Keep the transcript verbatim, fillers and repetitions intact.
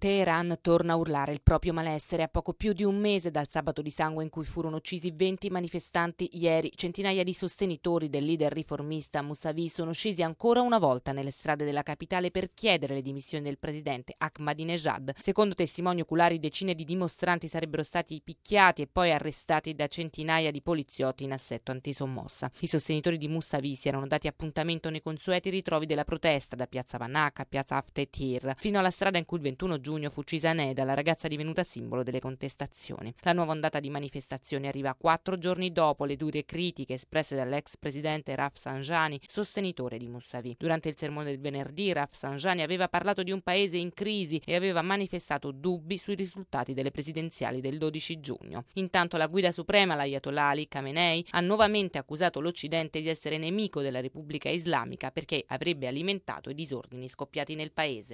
Teheran torna a urlare il proprio malessere a poco più di un mese dal sabato di sangue in cui furono uccisi venti manifestanti. Ieri centinaia di sostenitori del leader riformista Mousavi sono scesi ancora una volta nelle strade della capitale per chiedere le dimissioni del presidente Ahmadinejad. Secondo testimoni oculari, decine di dimostranti sarebbero stati picchiati e poi arrestati da centinaia di poliziotti in assetto antisommossa. I sostenitori di Mousavi si erano dati appuntamento nei consueti ritrovi della protesta da piazza Banaka a piazza Haftetir fino alla strada in cui il ventuno giugno fu uccisa Neda, la ragazza divenuta simbolo delle contestazioni. La nuova ondata di manifestazioni arriva quattro giorni dopo le dure critiche espresse dall'ex presidente Rafsanjani, sostenitore di Mousavi. Durante il sermone del venerdì, Rafsanjani aveva parlato di un paese in crisi e aveva manifestato dubbi sui risultati delle presidenziali del dodici giugno. Intanto la guida suprema, l'Ayatollah Ali Khamenei, ha nuovamente accusato l'Occidente di essere nemico della Repubblica Islamica perché avrebbe alimentato i disordini scoppiati nel paese.